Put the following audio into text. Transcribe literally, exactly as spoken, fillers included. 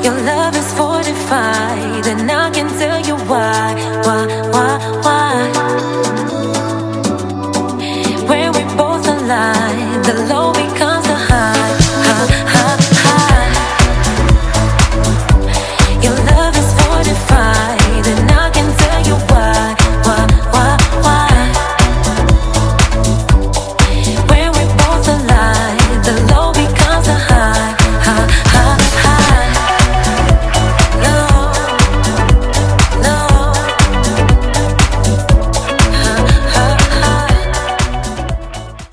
Your love is fortified, and I can tell you why, why, why, why.